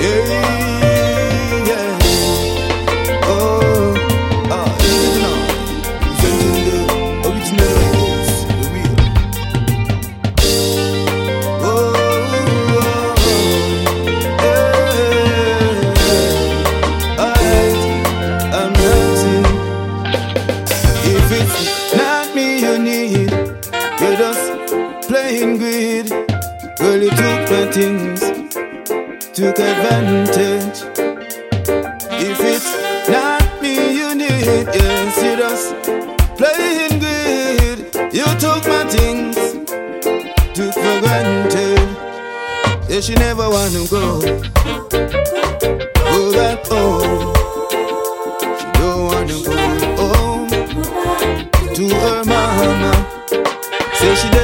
Yeah, yeah. Oh, you know, presenting the originals, the real. Oh, I'm dancing. If it's not me you need, you're just playing greed. Girl, you took my things, took advantage. If it's not me you need, yes, you just playing greed. You took my things, took for granted. Yeah, she never wanna go back home. She don't wanna go home to her mama. Say she